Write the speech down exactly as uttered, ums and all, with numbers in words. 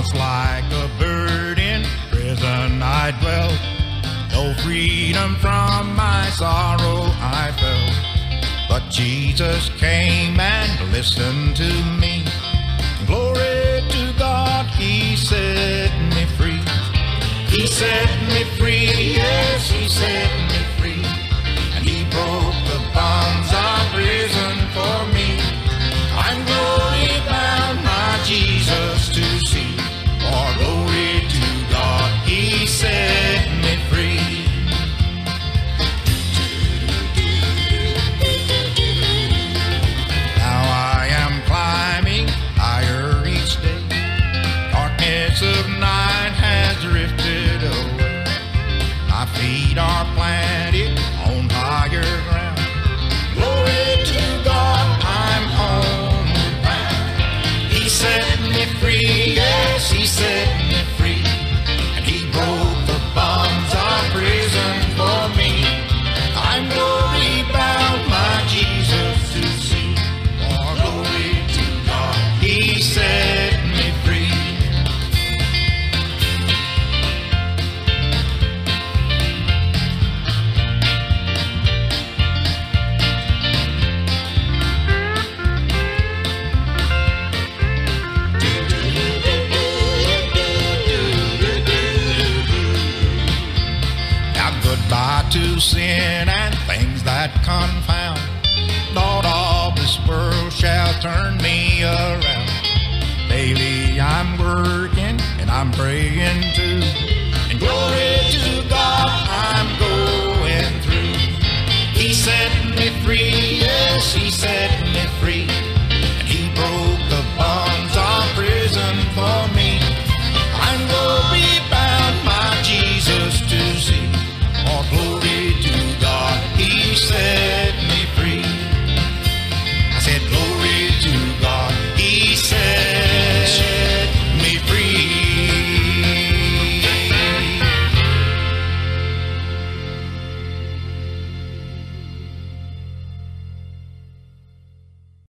Once like a bird in prison I dwelt, no freedom from my sorrow I felt. But Jesus came and listened to me. Glory to God, He set me free. He set me free, yes, He set me free. And He broke the bonds of prison for me. I'm glory bound, my Jesus to see. For glory to God, He set me free. Now I am climbing higher each day. Darkness of night has drifted away. My feet are planted on higher ground. Glory to God, I'm homeward bound. He set me free, yes, He set me free. And He broke the bonds of prison for me. I'm glory bound, my Jesus to see. For glory to God, He set me free. Goodbye to sin and things that confound. Thought all this world shall turn me around. Daily I'm working and I'm praying too.